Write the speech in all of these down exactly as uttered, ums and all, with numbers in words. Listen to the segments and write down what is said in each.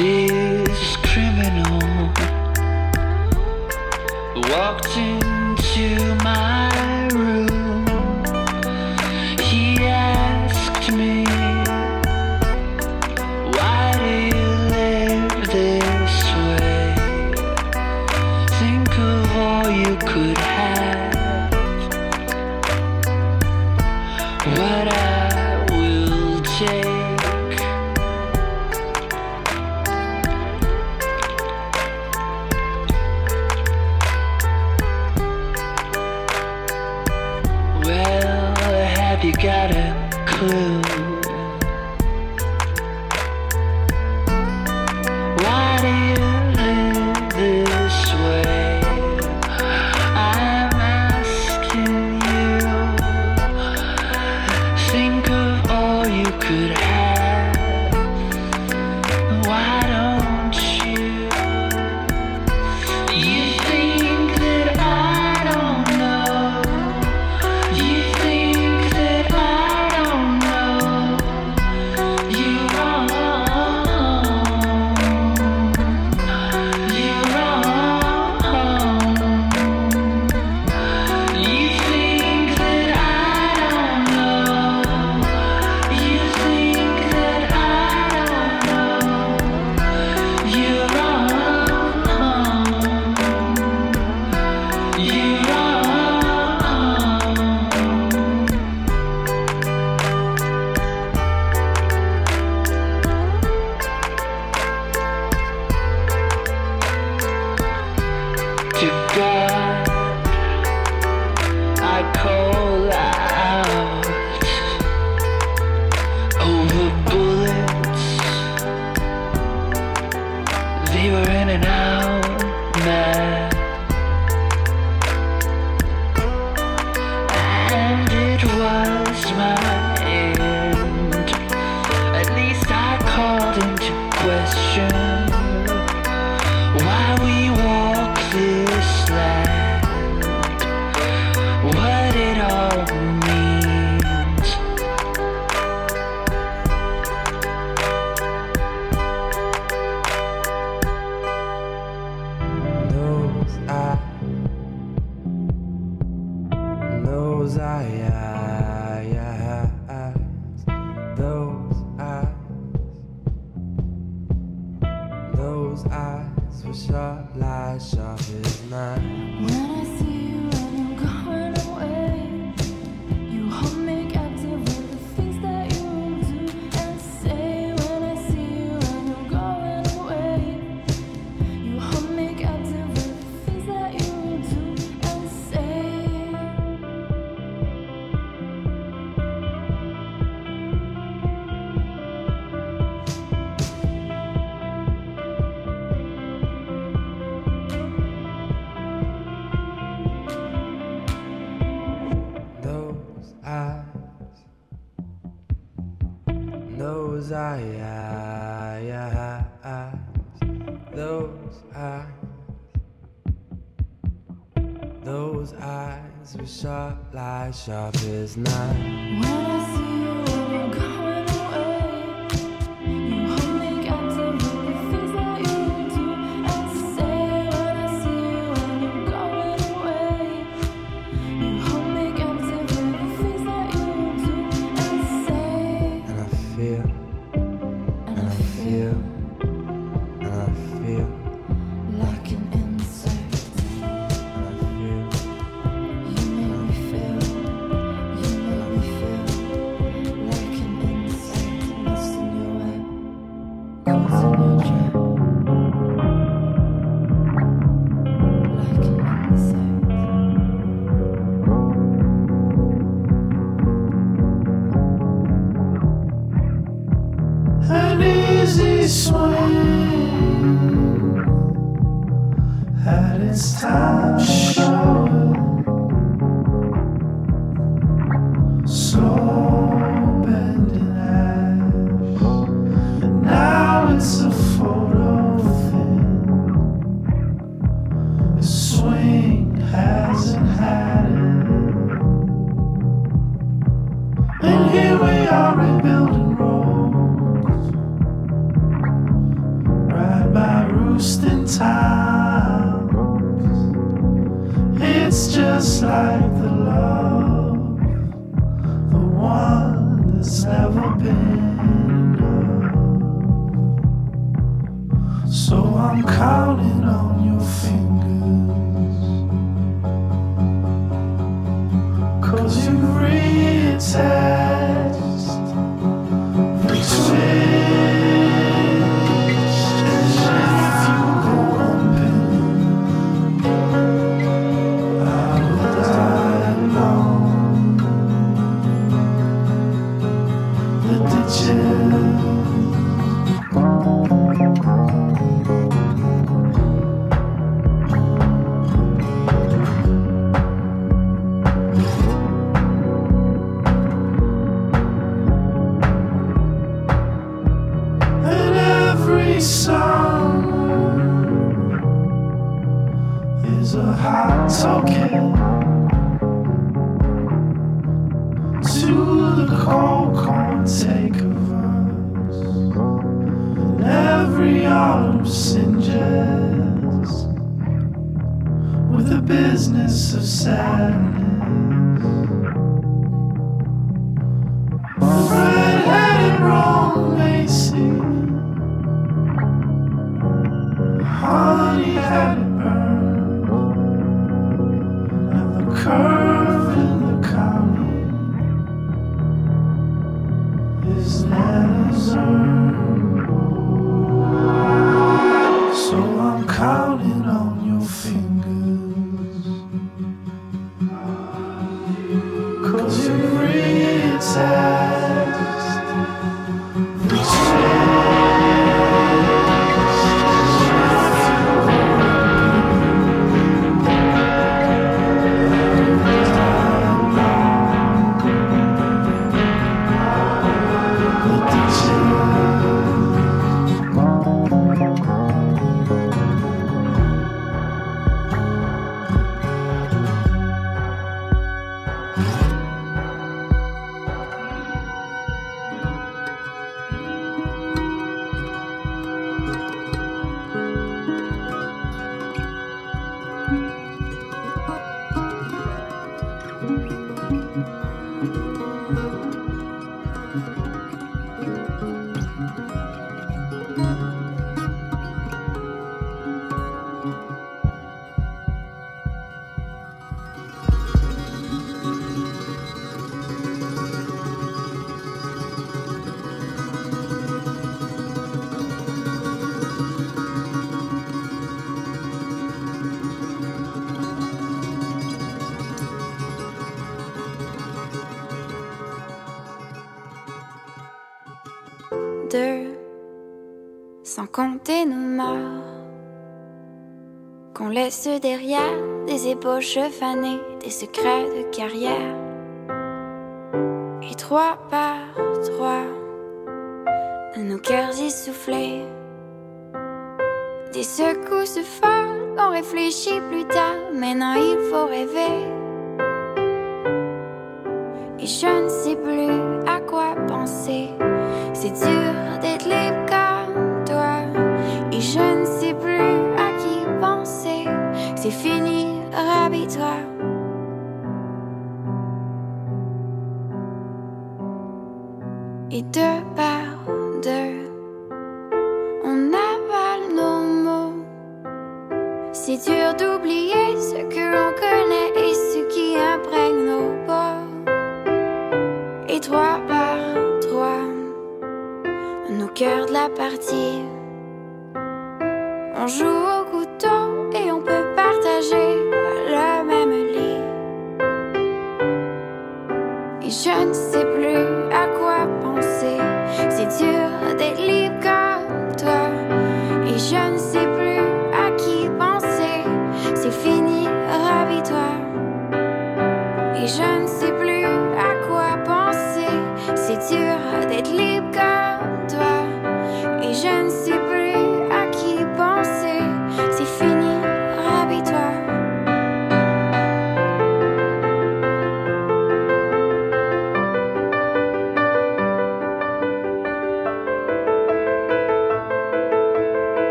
This criminal walked into my room. He asked me, why do you live this way? Think of all you could have. What I will take. Have you got a clue? Why do you live this way? I'm asking you. Think of all you could have. Why don't you? You think that I don't know. You think that I don't know. You're wrong. You're wrong. You think that I don't know. You think that I don't know. You're wrong. You're wrong. To God, I call out over bullets. They were in and out, man. And it was my end. At least I called into question why we walk this land, what it all means. Those eyes, those eyes, those eyes, those eyes were sharp, like sharp as knives. When I see you and you're going away, you hold me captive with the things that you do and say. When I see you and you're going away, you hold me captive with the things that you do and say. Those eyes, those eyes, those eyes, those eyes were sharp, like sharp as knives. When I see you and you're going away, you hold me captive with the things that you do and say. When I see you and you're going away, you hold me captive with the things that you do and say. And I feel, And I feel and I feel, like an insect. and I feel, You make me feel, you make me feel like an insect lost in your web, caught in your trap. Like an insect. An easy swing had its time short. Slow bending ash. Now it's a photo thing. The swing hasn't had it. And here we are rebuilding roads. counting on your fingers, 'cause you reattached the twist. And if you go bumping, I will die alone. The ditches. Song is a hot token to the cold corn take of us, and every autumn singes with the business of sadness. The red-headed romancing honey had it burned, and the curve in the county is Nana's urn. So I'm counting on your fingers, 'cause you reattached the deux, sans compter nos morts, qu'on laisse derrière des ébauches fanées, des secrets de carrière. Et trois par trois, nos cœurs essoufflés, des secousses folles, on réfléchit plus tard, maintenant il faut rêver. Et je ne sais plus à quoi penser. C'est dur d'être libre comme toi. Et je ne sais plus à qui penser. C'est fini, rhabille-toi. Et deux par deux, on avale nos mots. C'est dur d'oublier ce que l'on connaît et ce qui imprègne nos peaux. Et trois par trois, nos cœurs de la partie, on joue au couteau et on peut partager le même lit. Et je ne sais plus à quoi penser. C'est dur d'être libre comme toi. Et je ne sais plus à qui penser. C'est fini, rhabille-toi. Et je ne sais plus à quoi penser. C'est dur d'être libre comme toi. Et je ne sais plus à qui penser.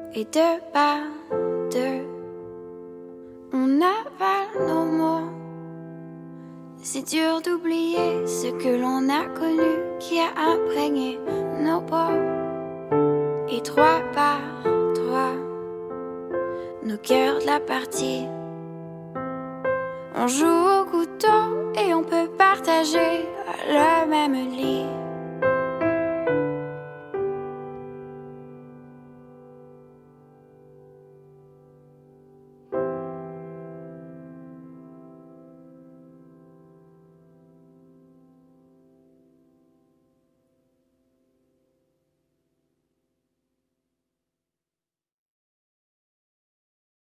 Et deux par deux, on avale nos mots. C'est dur d'oublier ce que l'on a connu, qui a imprégné nos peaux. Et trois par trois, nos cœurs de la partie. On joue au couteau et on peut partager le même lit.